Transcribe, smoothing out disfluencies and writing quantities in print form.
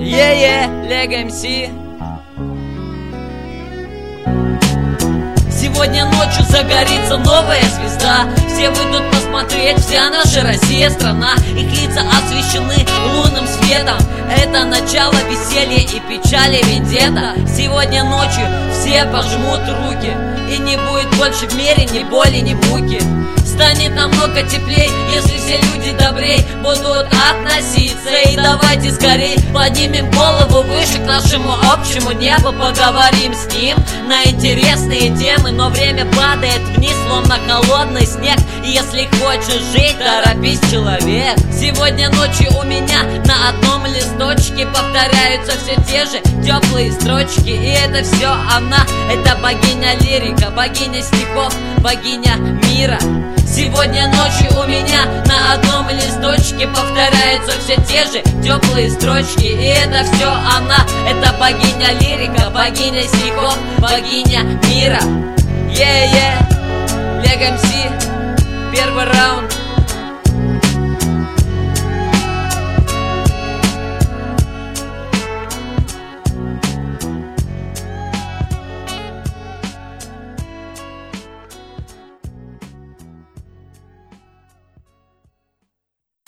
Лего МС. Сегодня ночью загорится новая звезда. Все выйдут посмотреть, вся наша Россия страна. Их лица освещены лунным светом. Это начало веселья и печали вендетта. Сегодня ночью все пожмут руки, и не будет больше в мире ни боли, ни муки. Станет намного теплей, если все люди добрей будут относиться. И давайте скорей поднимем голову выше к нашему общему небу. Поговорим с ним на интересные темы. Но время падает вниз, словно холодный снег. И если хочешь жить, торопись, человек. Сегодня ночью у меня на одном листочке повторяются все те же теплые строчки. И это все она, это богиня лирика, богиня стихов, богиня мира. Сегодня ночью у меня на одном листочке повторяются все те же теплые строчки. И это все она, это богиня лирика, богиня стихов, богиня мира. Лего МС, первый раунд.